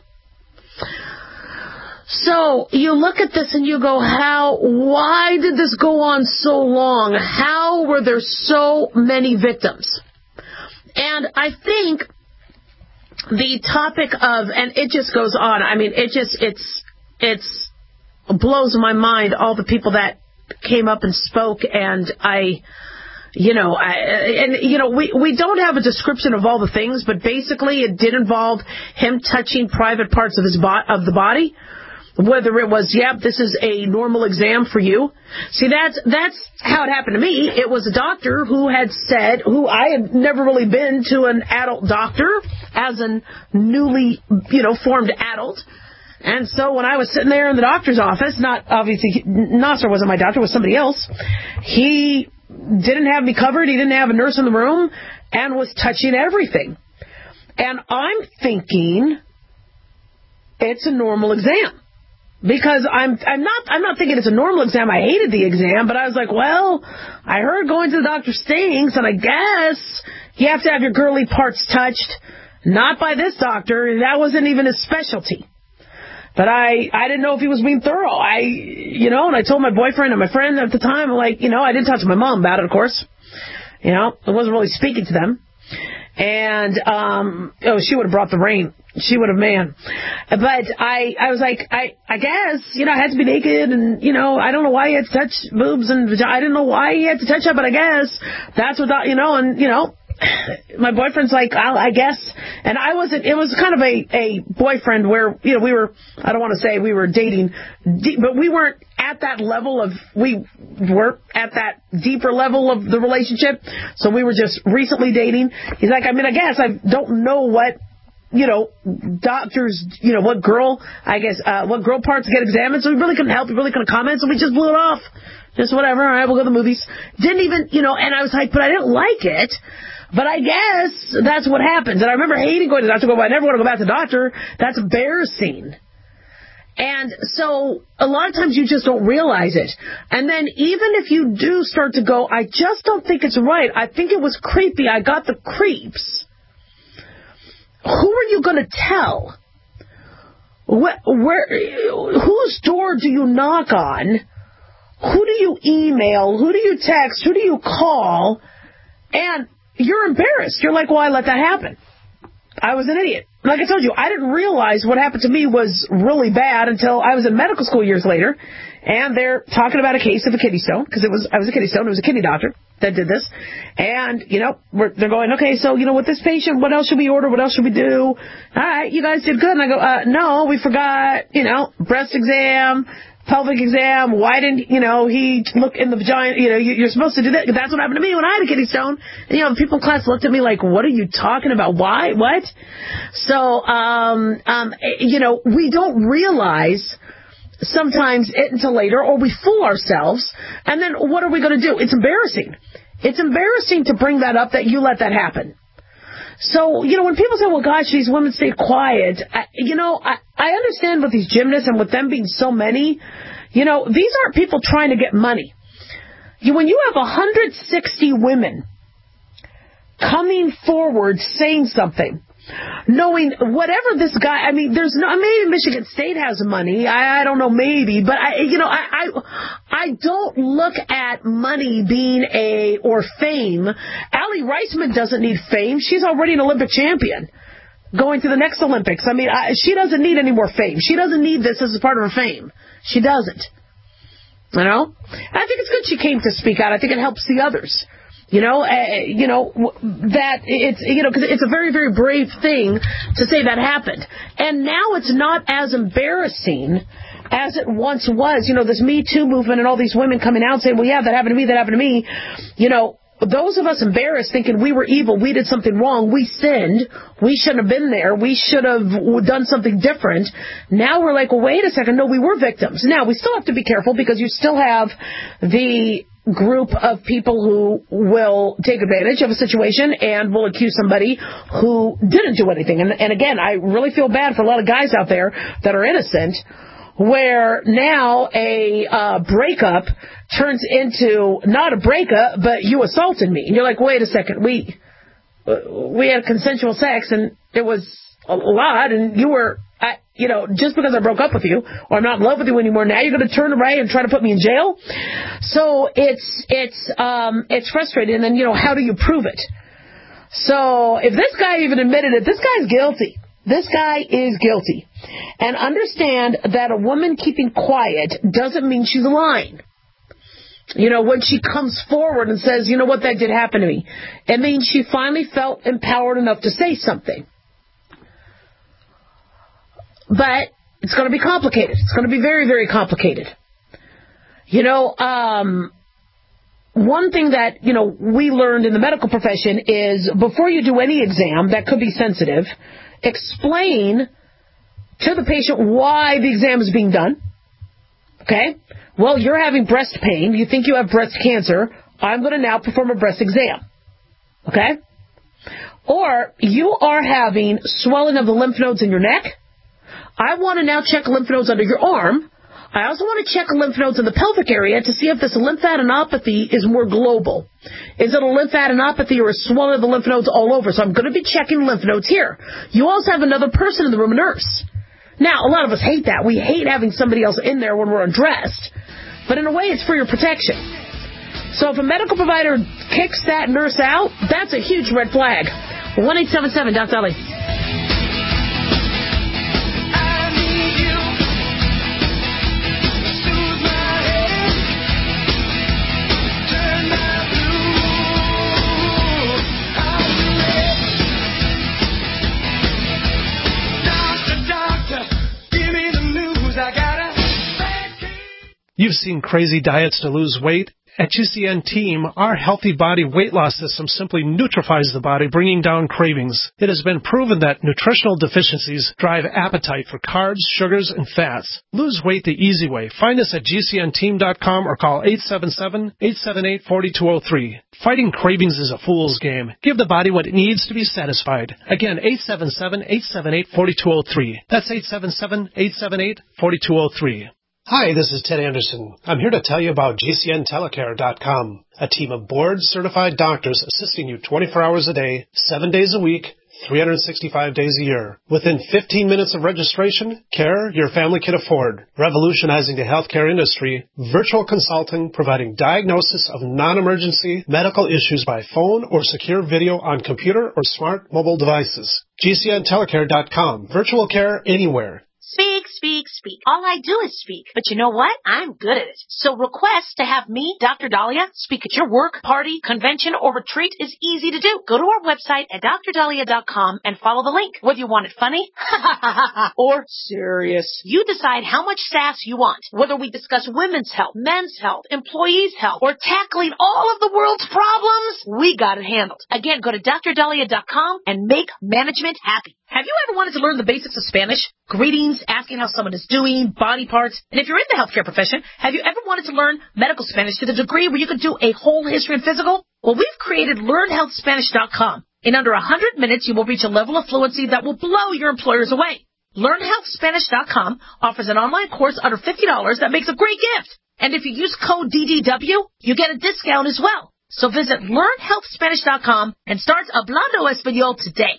S4: So you look at this and you go, why did this go on so long? How were there so many victims? And I think the topic of, and it just goes on, I mean, it blows my mind, all the people that came up and spoke, and we don't have a description of all the things, but basically it did involve him touching private parts of the body. Whether it was, this is a normal exam for you. See, that's how it happened to me. It was a doctor who had said, who I had never really been to an adult doctor as a newly, formed adult. And so when I was sitting there in the doctor's office, not obviously, Nassar wasn't my doctor, it was somebody else. He didn't have me covered. He didn't have a nurse in the room and was touching everything. And I'm thinking it's a normal exam. Because I'm not thinking it's a normal exam. I hated the exam, but I was like, well, I heard going to the doctor stinks, and I guess you have to have your girly parts touched. Not by this doctor. That wasn't even his specialty. But I didn't know if he was being thorough. And I told my boyfriend and my friend at the time, I didn't talk to my mom about it, of course. I wasn't really speaking to them. And, she would have brought the rain. She would have, man. But I was like, I guess, I had to be naked and, I don't know why he had to touch boobs and vagina. I didn't know why he had to touch that, but I guess that's what, my boyfriend's like, I guess. And it was kind of a boyfriend where, we were, I don't want to say we were dating, but we weren't at that level we were at that deeper level of the relationship. So we were just recently dating. He's like, I guess I don't know what, doctors, what girl parts get examined. So we really couldn't help. We really couldn't comment. So we just blew it off. Just whatever. All right, we'll go to the movies. Didn't even, and I was like, but I didn't like it. But I guess that's what happens. And I remember hating going to the doctor. I never want to go back to the doctor. That's embarrassing. And so a lot of times you just don't realize it. And then even if you do start to go, I just don't think it's right. I think it was creepy. I got the creeps. Who are you going to tell? Whose door do you knock on? Who do you email? Who do you text? Who do you call? And you're embarrassed. You're like, well, I let that happen. I was an idiot. Like I told you, I didn't realize what happened to me was really bad until I was in medical school years later, and they're talking about a case of a kidney stone, because I was a kidney stone. It was a kidney doctor that did this. And, they're going, okay, so, with this patient, what else should we order? What else should we do? All right, you guys did good. And I go, no, we forgot, breast exam, pelvic exam. Why didn't, he look in the vagina? You're supposed to do that. That's what happened to me when I had a kidney stone. And, people in class looked at me like, what are you talking about? Why? What? So, we don't realize sometimes it until later, or we fool ourselves. And then what are we going to do? It's embarrassing. It's embarrassing to bring that up, that you let that happen. So, when people say, well, gosh, these women stay quiet, I understand with these gymnasts and with them being so many, these aren't people trying to get money. When you have 160 women coming forward saying something, knowing whatever this guy, maybe Michigan State has money, I don't know, maybe, but I don't look at money being or fame. Allie Reisman doesn't need fame. She's already an Olympic champion going to the next Olympics. She doesn't need any more fame. She doesn't need this as a part of her fame. She doesn't. I think it's good she came to speak out. I think it helps the others. That it's, because it's a very, very brave thing to say that happened. And now it's not as embarrassing as it once was. This Me Too movement and all these women coming out saying, well, yeah, that happened to me, that happened to me. Those of us embarrassed thinking we were evil, we did something wrong, we sinned, we shouldn't have been there, we should have done something different. Now we're like, well, wait a second, no, we were victims. Now, we still have to be careful because you still have the group of people who will take advantage of a situation and will accuse somebody who didn't do anything. And again, I really feel bad for a lot of guys out there that are innocent, where now a breakup turns into not a breakup, but you assaulted me. And you're like, wait a second, we had consensual sex and it was a lot, and you were, just because I broke up with you or I'm not in love with you anymore, now you're going to turn away and try to put me in jail. So it's frustrating. And then, how do you prove it? So if this guy even admitted it, this guy's guilty. This guy is guilty. And understand that a woman keeping quiet doesn't mean she's lying. When she comes forward and says, you know what, that did happen to me, it means she finally felt empowered enough to say something. But it's going to be complicated. It's going to be very, very complicated. One thing that, we learned in the medical profession is before you do any exam that could be sensitive, explain to the patient why the exam is being done. Okay? Well, you're having breast pain. You think you have breast cancer. I'm going to now perform a breast exam. Okay? Or you are having swelling of the lymph nodes in your neck. I want to now check lymph nodes under your arm. I also want to check lymph nodes in the pelvic area to see if this lymphadenopathy is more global. Is it a lymphadenopathy or a swelling of the lymph nodes all over? So I'm going to be checking lymph nodes here. You also have another person in the room, a nurse. Now, a lot of us hate that. We hate having somebody else in there when we're undressed. But in a way, it's for your protection. So if a medical provider kicks that nurse out, that's a huge red flag. 1-877-DOC-LA.
S15: You've seen crazy diets to lose weight. At GCN Team, our healthy body weight loss system simply neutralifies the body, bringing down cravings. It has been proven that nutritional deficiencies drive appetite for carbs, sugars, and fats. Lose weight the easy way. Find us at GCNteam.com or call 877-878-4203. Fighting cravings is a fool's game. Give the body what it needs to be satisfied. Again, 877-878-4203. That's 877-878-4203. Hi, this is Ted Anderson. I'm here to tell you about GCNtelecare.com, a team of board-certified doctors assisting you 24 hours a day, 7 days a week, 365 days a year. Within 15 minutes of registration, care your family can afford. Revolutionizing the healthcare industry, virtual consulting providing diagnosis of non-emergency medical issues by phone or secure video on computer or smart mobile devices. GCNtelecare.com. Virtual care anywhere.
S4: Speak speak. All I do is speak. But you know what? I'm good at it. So request to have me, Dr. Dahlia, speak at your work, party, convention, or retreat is easy to do. Go to our website at drdahlia.com and follow the link. Whether you want it funny or serious, you decide how much sass you want. Whether we discuss women's health, men's health, employees' health, or tackling all of the world's problems, we got it handled. Again, go to drdahlia.com and make management happy. Have you ever wanted to learn the basics of Spanish? Greetings, asking how someone is doing, body parts. And if you're in the healthcare profession, have you ever wanted to learn medical Spanish to the degree where you could do a whole history and physical? Well, we've created LearnHealthSpanish.com. In under 100 minutes, you will reach a level of fluency that will blow your employers away. LearnHealthSpanish.com offers an online course under $50 that makes a great gift. And if you use code DDW, you get a discount as well. So visit LearnHealthSpanish.com and start Hablando Español today.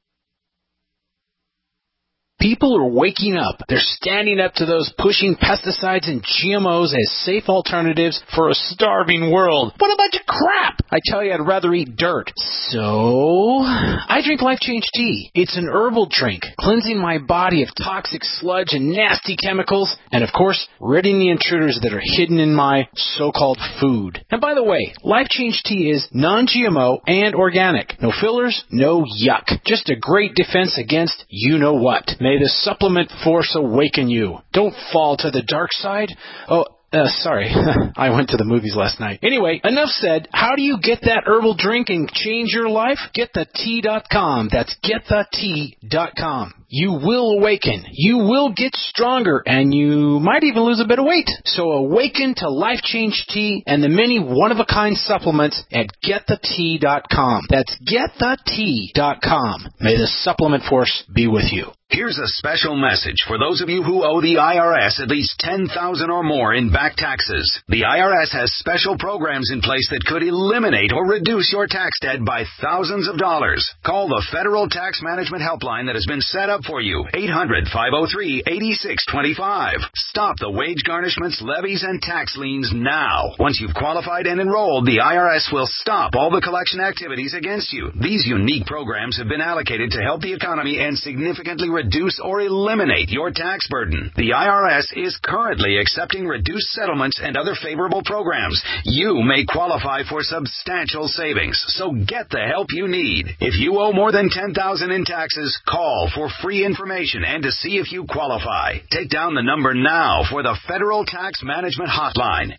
S16: People are waking up. They're standing up to those pushing pesticides and GMOs as safe alternatives for a starving world. What a bunch of crap! I tell you, I'd rather eat dirt. So, I drink Life Change Tea. It's an herbal drink, cleansing my body of toxic sludge and nasty chemicals, and of course, ridding the intruders that are hidden in my so-called food. And by the way, Life Change Tea is non-GMO and organic. No fillers, no yuck. Just a great defense against you-know-what. May the supplement force awaken you. Don't fall to the dark side. Sorry. I went to the movies last night. Anyway, enough said. How do you get that herbal drink and change your life? GetTheTea.com. That's GetTheTea.com. You will awaken. You will get stronger, and you might even lose a bit of weight. So awaken to Life Change Tea and the many one-of-a-kind supplements at GetTheTea.com. That's GetTheTea.com. May the supplement force be with you.
S1: Here's a special message for those of you who owe the IRS at least $10,000 or more in back taxes. The IRS has special programs in place that could eliminate or reduce your tax debt by thousands of dollars. Call the Federal Tax Management Helpline that has been set up for you, 800-503-8625. Stop the wage garnishments, levies, and tax liens now. Once you've qualified and enrolled, the IRS will stop all the collection activities against you. These unique programs have been allocated to help the economy and significantly reduce or eliminate your tax burden. The IRS is currently accepting reduced settlements and other favorable programs. You may qualify for substantial savings, so get the help you need. If you owe more than $10,000 in taxes, call for free information and to see if you qualify. Take down the number now for the Federal Tax Management Hotline,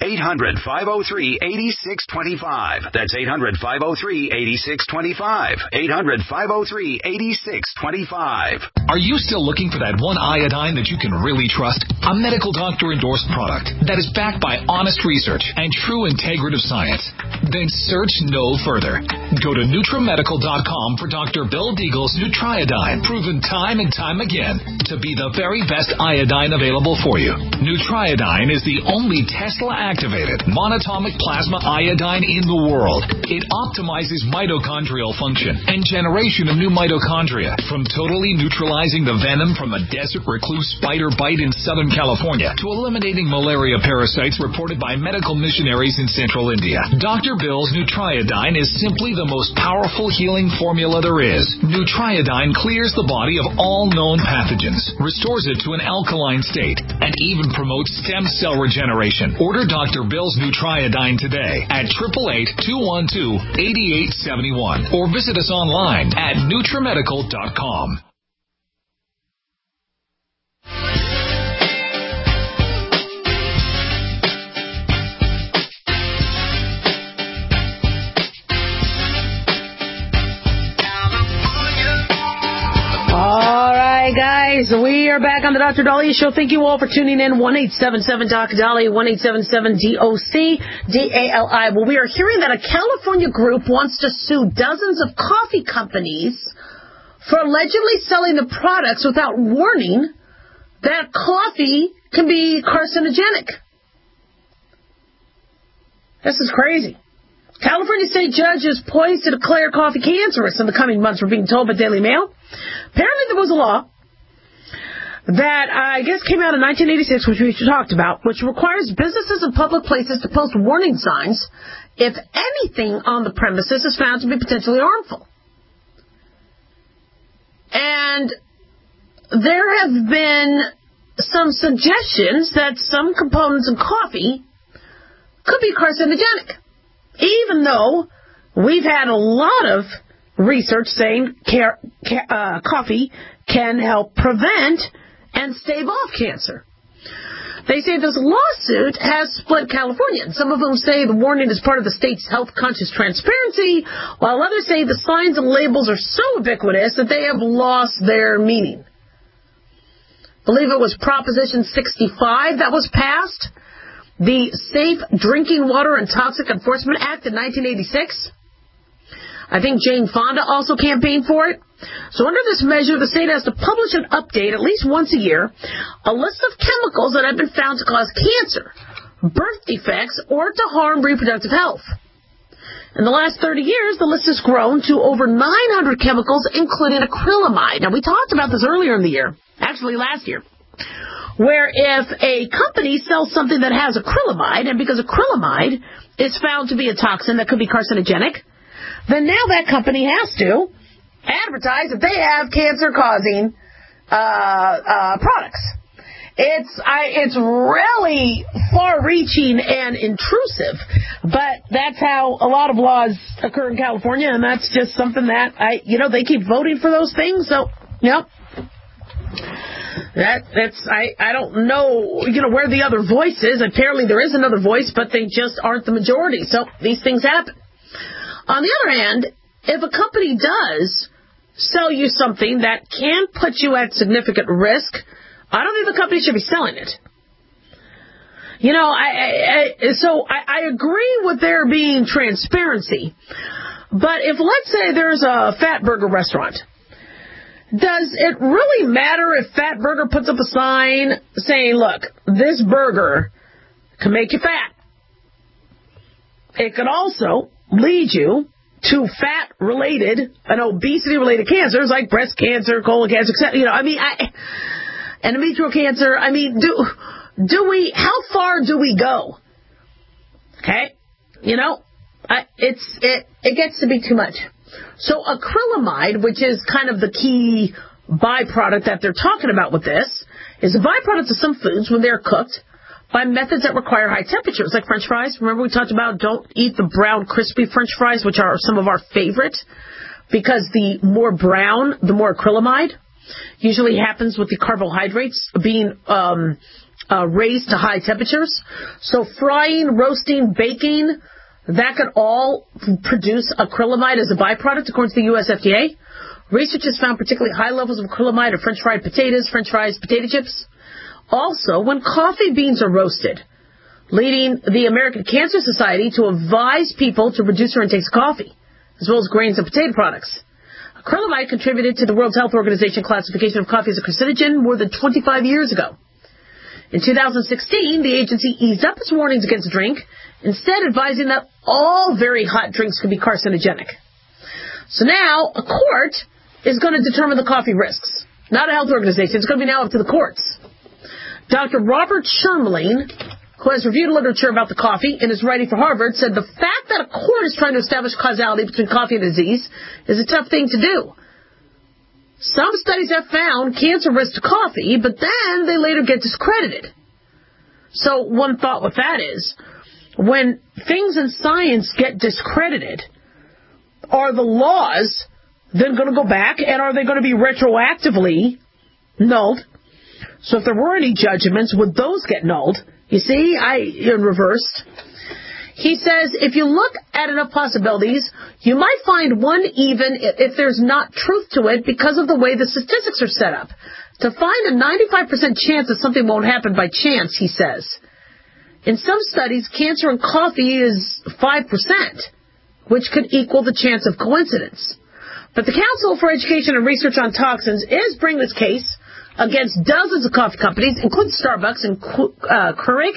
S1: 800-503-8625. That's 800-503-8625. 800-503-8625.
S17: Are you still looking for that one iodine that you can really trust? A medical doctor-endorsed product that is backed by honest research and true integrative science? Then search no further. Go to NutriMedical.com for Dr. Bill Deagle's Nutriodine, proven time and time again to be the very best iodine available for you. Nutriodine is the only Tesla-activated monatomic plasma iodine in the world. It optimizes mitochondrial function and generation of new mitochondria, from totally neutralizing the venom from a desert recluse spider bite in Southern California to eliminating malaria parasites reported by medical missionaries in Central India. Dr. Bill's Nutriodine is simply the most powerful healing formula there is. Nutriodine clears the body of all known pathogens, restores it to an alkaline state, and even promotes stem cell regeneration. Order Dr. Bill's Nutriodine today at 888-212-8871 or visit us online at NutriMedical.com.
S4: All right, guys, we are back on the Dr. Dahlia Show. Thank you all for tuning in. 1-877-Doc-Dahlia, 1-877-DOC-DALI. Well, we are hearing that a California group wants to sue dozens of coffee companies for allegedly selling the products without warning that coffee can be carcinogenic. This is crazy. California state judge is poised to declare coffee cancerous in the coming months, we're being told by Daily Mail. Apparently there was a law that I guess came out in 1986, which we talked about, which requires businesses and public places to post warning signs if anything on the premises is found to be potentially harmful. And there have been some suggestions that some components in coffee could be carcinogenic, even though we've had a lot of research saying coffee can help prevent and stave off cancer. They say this lawsuit has split Californians, some of whom say the warning is part of the state's health-conscious transparency, while others say the signs and labels are so ubiquitous that they have lost their meaning. I believe it was Proposition 65 that was passed, the Safe Drinking Water and Toxic Enforcement Act in 1986. I think Jane Fonda also campaigned for it. So under this measure, the state has to publish an update at least once a year, a list of chemicals that have been found to cause cancer, birth defects, or to harm reproductive health. In the last 30 years, the list has grown to over 900 chemicals, including acrylamide. Now, we talked about this earlier in the year, actually last year, where if a company sells something that has acrylamide, and because acrylamide is found to be a toxin that could be carcinogenic, then now that company has to advertise that they have cancer-causing products. It's really far-reaching and intrusive, but that's how a lot of laws occur in California, and that's just something that they keep voting for those things. So, I don't know, where the other voice is. Apparently there is another voice, but they just aren't the majority. So these things happen. On the other hand, if a company does sell you something that can put you at significant risk, I don't think the company should be selling it. I agree with there being transparency. But if, let's say, there's a Fat Burger restaurant, does it really matter if Fat Burger puts up a sign saying, look, this burger can make you fat? It could also lead you to fat-related and obesity-related cancers like breast cancer, colon cancer, etc. Endometrial cancer. Do we? How far do we go? Okay, it gets to be too much. So acrylamide, which is kind of the key byproduct that they're talking about with this, is a byproduct of some foods when they're cooked by methods that require high temperatures, like French fries. Remember we talked about don't eat the brown, crispy French fries, which are some of our favorite, because the more brown, the more acrylamide. Usually happens with the carbohydrates being raised to high temperatures. So frying, roasting, baking, that could all produce acrylamide as a byproduct, according to the U.S. FDA. Research has found particularly high levels of acrylamide in French fried potatoes, French fries, potato chips. Also, when coffee beans are roasted, leading the American Cancer Society to advise people to reduce their intakes of coffee, as well as grains and potato products. Acrylamide contributed to the World Health Organization classification of coffee as a carcinogen more than 25 years ago. In 2016, the agency eased up its warnings against the drink, instead advising that all very hot drinks can be carcinogenic. So now, a court is going to determine the coffee risks, not a health organization. It's going to be now up to the courts. Dr. Robert Shermelin, who has reviewed literature about the coffee and is writing for Harvard, said the fact that a court is trying to establish causality between coffee and disease is a tough thing to do. Some studies have found cancer risk to coffee, but then they later get discredited. So one thought with that is, when things in science get discredited, are the laws then going to go back, and are they going to be retroactively nulled? So if there were any judgments, would those get nulled? You see, in reversed. He says, if you look at enough possibilities, you might find one even if there's not truth to it because of the way the statistics are set up. To find a 95% chance that something won't happen by chance, he says. In some studies, cancer in coffee is 5%, which could equal the chance of coincidence. But the Council for Education and Research on Toxins is bringing this case against dozens of coffee companies, including Starbucks and Keurig.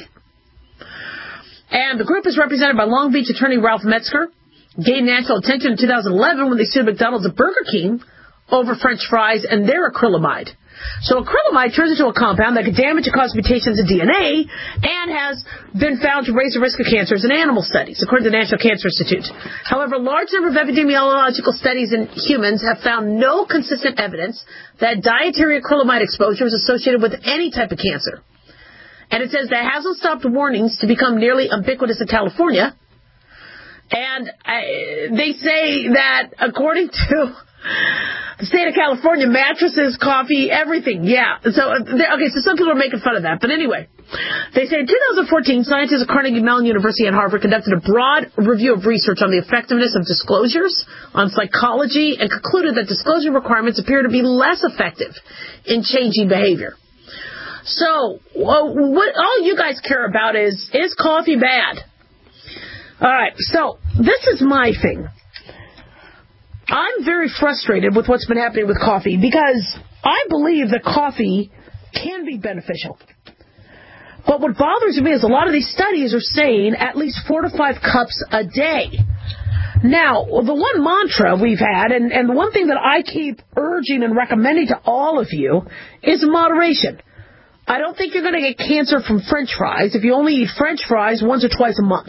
S4: And the group is represented by Long Beach attorney Ralph Metzger, gained national attention in 2011 when they sued McDonald's and Burger King over French fries and their acrylamide. So acrylamide turns into a compound that can damage and cause mutations in DNA and has been found to raise the risk of cancers in animal studies, according to the National Cancer Institute. However, a large number of epidemiological studies in humans have found no consistent evidence that dietary acrylamide exposure is associated with any type of cancer. And it says that hasn't stopped warnings to become nearly ubiquitous in California. And they say that according to the state of California, mattresses, coffee, everything, yeah. So some people are making fun of that. But anyway, they say in 2014, scientists at Carnegie Mellon University and Harvard conducted a broad review of research on the effectiveness of disclosures on psychology and concluded that disclosure requirements appear to be less effective in changing behavior. So what all you guys care about is coffee bad? All right, so this is my thing. I'm very frustrated with what's been happening with coffee because I believe that coffee can be beneficial. But what bothers me is a lot of these studies are saying at least 4 to 5 cups a day. Now, the one mantra we've had, and the one thing that I keep urging and recommending to all of you, is moderation. I don't think you're going to get cancer from French fries if you only eat French fries once or twice a month.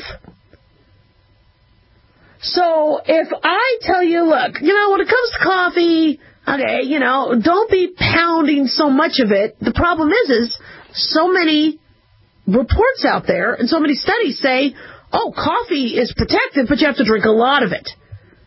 S4: So if I tell you, look, when it comes to coffee, okay, don't be pounding so much of it. The problem is so many reports out there and so many studies say, oh, coffee is protective, but you have to drink a lot of it.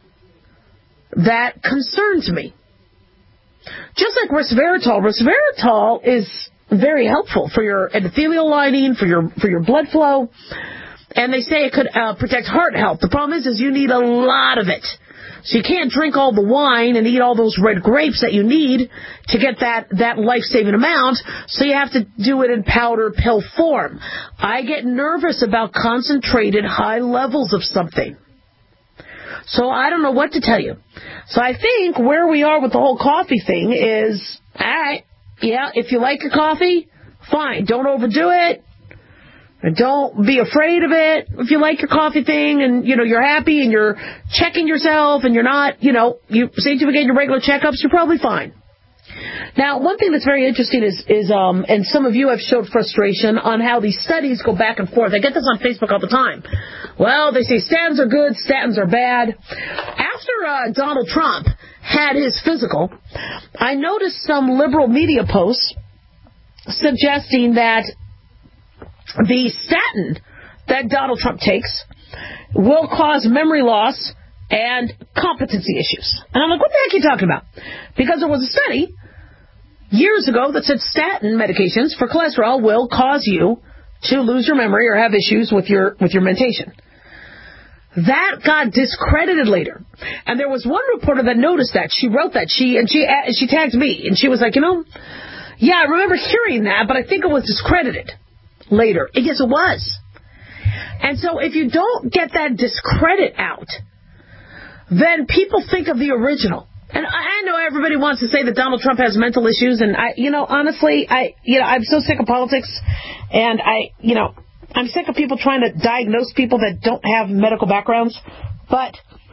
S4: That concerns me. Just like resveratrol. Resveratrol is very helpful for your endothelial lining, for your blood flow. And they say it could protect heart health. The problem is you need a lot of it. So you can't drink all the wine and eat all those red grapes that you need to get that life-saving amount. So you have to do it in powder pill form. I get nervous about concentrated high levels of something. So I don't know what to tell you. So I think where we are with the whole coffee thing is, all right, yeah, if you like your coffee, fine. Don't overdo it. And don't be afraid of it. If you like your coffee thing and, you're happy and you're checking yourself and you're not, you seem to be getting your regular checkups, you're probably fine. Now, one thing that's very interesting is and some of you have showed frustration on how these studies go back and forth. I get this on Facebook all the time. Well, they say statins are good, statins are bad. After Donald Trump had his physical, I noticed some liberal media posts suggesting that the statin that Donald Trump takes will cause memory loss and competency issues. And I'm like, what the heck are you talking about? Because there was a study years ago that said statin medications for cholesterol will cause you to lose your memory or have issues with your mentation. That got discredited later. And there was one reporter that noticed that. She wrote that. She tagged me. And she was like, yeah, I remember hearing that, but I think it was discredited later. Yes, it was. And so if you don't get that discredit out, then people think of the original. And I know everybody wants to say that Donald Trump has mental issues, and honestly, I'm so sick of politics, and I'm sick of people trying to diagnose people that don't have medical backgrounds. But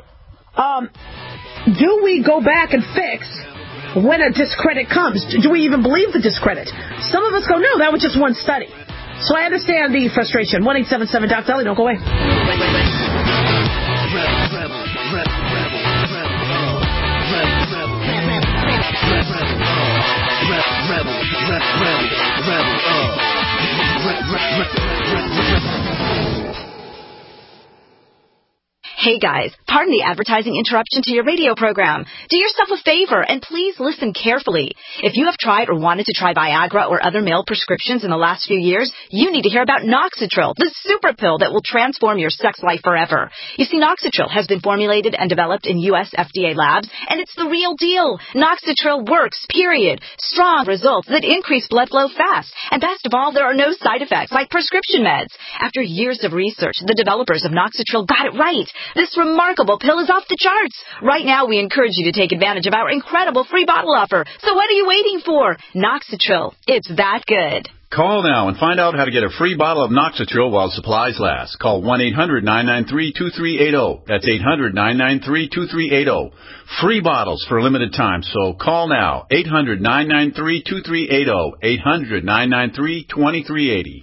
S4: do we go back and fix when a discredit comes? Do we even believe the discredit? Some of us go, no, that was just one study. So I understand the frustration. 1-877-DOC-DOLLY. Don't go away.
S18: Hey guys, pardon the advertising interruption to your radio program. Do yourself a favor and please listen carefully. If you have tried or wanted to try Viagra or other male prescriptions in the last few years, you need to hear about Noxitril, the super pill that will transform your sex life forever. You see, Noxitril has been formulated and developed in U.S. FDA labs, and it's the real deal. Noxitril works, period. Strong results that increase blood flow fast. And best of all, there are no side effects like prescription meds. After years of research, the developers of Noxitril got it right. This remarkable pill is off the charts. Right now, we encourage you to take advantage of our incredible free bottle offer. So what are you waiting for? Noxitril. It's that good.
S19: Call now and find out how to get a free bottle of Noxitril while supplies last. Call 1-800-993-2380. That's 800-993-2380. Free bottles for a limited time, so call now. 800-993-2380. 800-993-2380.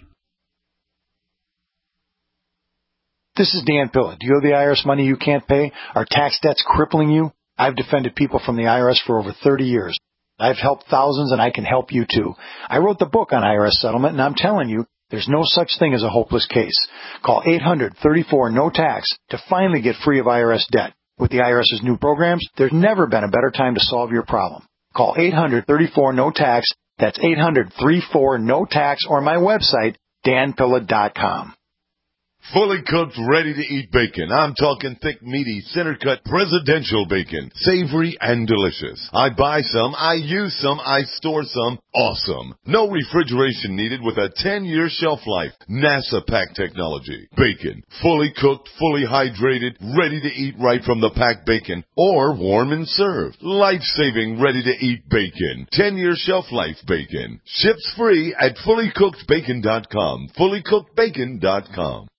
S20: This is Dan Pilla. Do you owe the IRS money you can't pay? Are tax debts crippling you? I've defended people from the IRS for over 30 years. I've helped thousands, and I can help you too. I wrote the book on IRS settlement, and I'm telling you, there's no such thing as a hopeless case. Call 800-34-NO-TAX to finally get free of IRS debt. With the IRS's new programs, there's never been a better time to solve your problem. Call 800-34-NO-TAX. That's 800-34-NO-TAX, or my website, danpilla.com.
S21: Fully cooked, ready-to-eat bacon. I'm talking thick, meaty, center-cut presidential bacon. Savory and delicious. I buy some, I use some, I store some. Awesome. No refrigeration needed with a 10-year shelf life. NASA pack technology. Bacon. Fully cooked, fully hydrated, ready to eat right from the packed bacon. Or warm and served. Life-saving, ready-to-eat bacon. 10-year shelf life bacon. Ships free at fullycookedbacon.com. Fullycookedbacon.com.